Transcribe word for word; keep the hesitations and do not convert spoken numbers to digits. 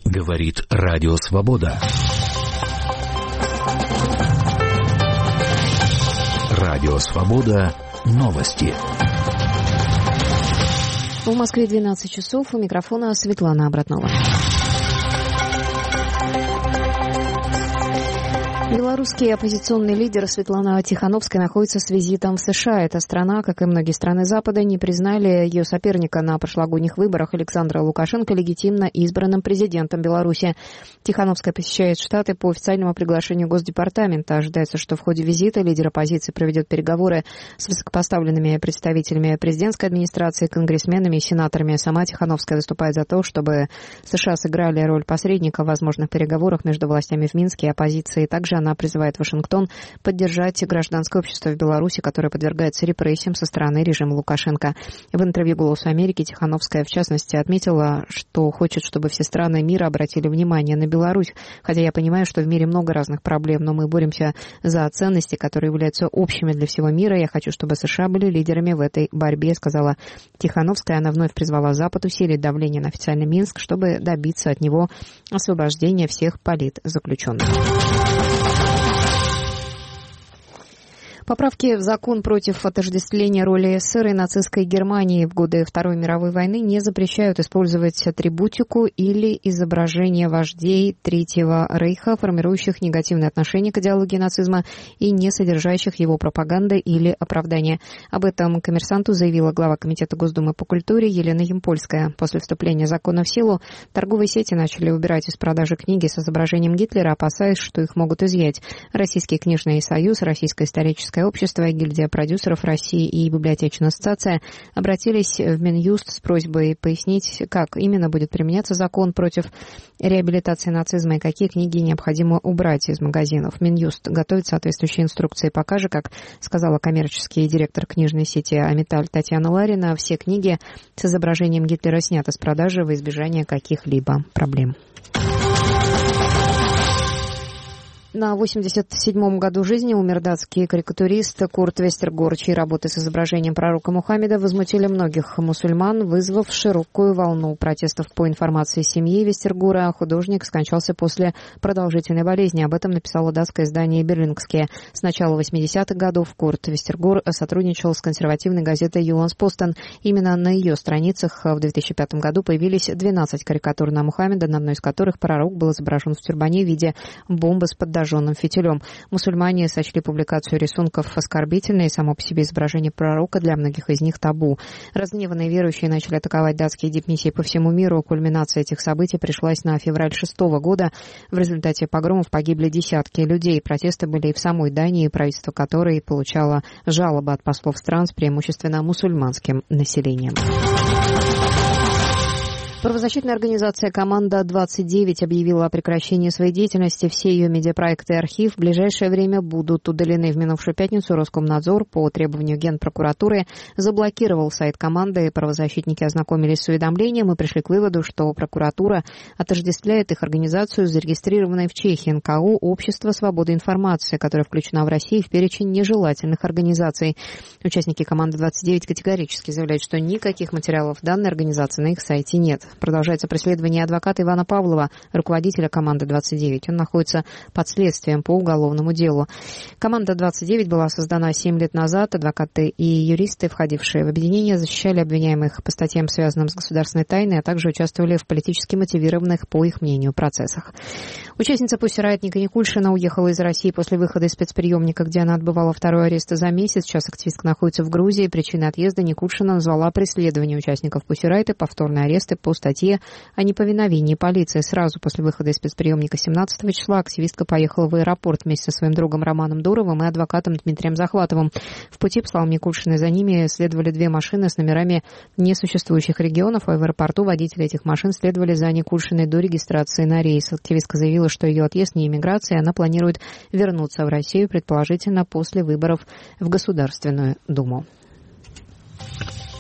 Говорит Радио Свобода. Радио Свобода. Новости. В Москве двенадцать часов. У микрофона Светлана Обратнова. Белорусский оппозиционный лидер Светлана Тихановская находится с визитом в США. Эта страна, как и многие страны Запада, не признали ее соперника на прошлогодних выборах Александра Лукашенко легитимно избранным президентом Беларуси. Тихановская посещает Штаты по официальному приглашению Госдепартамента. Ожидается, что в ходе визита лидер оппозиции проведет переговоры с высокопоставленными представителями президентской администрации, конгрессменами и сенаторами. Сама Тихановская выступает за то, чтобы США сыграли роль посредника в возможных переговорах между властями в Минске и оппозицией. Также она призывает Вашингтон поддержать гражданское общество в Беларуси, которое подвергается репрессиям со стороны режима Лукашенко. В интервью «Голосу Америки» Тихановская, в частности, отметила, что хочет, чтобы все страны мира обратили внимание на Беларусь. Хотя я понимаю, что в мире много разных проблем, но мы боремся за ценности, которые являются общими для всего мира. Я хочу, чтобы США были лидерами в этой борьбе, сказала Тихановская. Она вновь призвала Запад усилить давление на официальный Минск, чтобы добиться от него освобождения всех политзаключенных. Поправки в закон против отождествления роли СССР и нацистской Германии в годы Второй мировой войны не запрещают использовать атрибутику или изображение вождей Третьего Рейха, формирующих негативное отношение к идеологии нацизма и не содержащих его пропаганды или оправдания. Об этом «Коммерсанту» заявила глава Комитета Госдумы по культуре Елена Ямпольская. После вступления закона в силу торговые сети начали убирать из продажи книги с изображением Гитлера, опасаясь, что их могут изъять. Российский книжный союз, Российское историческое общество, гильдия продюсеров России и библиотечная ассоциация обратились в Минюст с просьбой пояснить, как именно будет применяться закон против реабилитации нацизма и какие книги необходимо убрать из магазинов. Минюст готовит соответствующие инструкции. Пока же, как сказала коммерческий директор книжной сети «Амиталь» Татьяна Ларина, все книги с изображением Гитлера сняты с продажи во избежание каких-либо проблем. На восемьдесят седьмом году жизни умер датский карикатурист Курт Вестергор, чьи работы с изображением пророка Мухаммеда возмутили многих мусульман, вызвав широкую волну протестов. По информации семьи Вестергора, художник скончался после продолжительной болезни. Об этом написало датское издание «Берлингские». С начала восьмидесятых годов Курт Вестергор сотрудничал с консервативной газетой «Юланс-Постен». Именно на ее страницах в две тысячи пятом году появились двенадцать карикатур на Мухаммеда, на одной из которых пророк был изображен в тюрбане в виде бомбы с поддажом. Фитилем. Мусульмане сочли публикацию рисунков оскорбительной, и само по себе изображение пророка для многих из них табу. Разгневанные верующие начали атаковать датские дипмиссии по всему миру. Кульминация этих событий пришлась на февраль шестого года. В результате погромов погибли десятки людей. Протесты были и в самой Дании, правительство которой получало жалобы от послов стран с преимущественно мусульманским населением. Правозащитная организация «Команда двадцать девять» объявила о прекращении своей деятельности. Все ее медиапроекты и архив в ближайшее время будут удалены. В минувшую пятницу Роскомнадзор по требованию Генпрокуратуры заблокировал сайт «Команды». Правозащитники ознакомились с уведомлением и пришли к выводу, что прокуратура отождествляет их организацию с зарегистрированной в Чехии эн ка о «Общество свободы информации», которая включена в России в перечень нежелательных организаций. Участники «Команды двадцать девять» категорически заявляют, что никаких материалов данной организации на их сайте нет. Продолжается преследование адвоката Ивана Павлова, руководителя «Команды двадцать девять». Он находится под следствием по уголовному делу. «Команда двадцать девять» была создана семь лет назад. Адвокаты и юристы, входившие в объединение, защищали обвиняемых по статьям, связанным с государственной тайной, а также участвовали в политически мотивированных, по их мнению, процессах. Участница Pussy Riot Ника Никульшина уехала из России после выхода из спецприемника, где она отбывала второй арест за месяц. Сейчас активистка находится в Грузии. Причиной отъезда Никульшина назвала преследование участников Pussy Riot и повторные аресты по статье о неповиновении полиции. Сразу после выхода из спецприемника семнадцатого числа активистка поехала в аэропорт вместе со своим другом Романом Дуровым и адвокатом Дмитрием Захватовым. В пути, по словам Никульшиной, за ними следовали две машины с номерами несуществующих регионов, а в аэропорту водители этих машин следовали за Никульшиной до регистрации на рейс. Активистка заявила, что ее отъезд не иммиграция, она планирует вернуться в Россию, предположительно после выборов в Государственную Думу.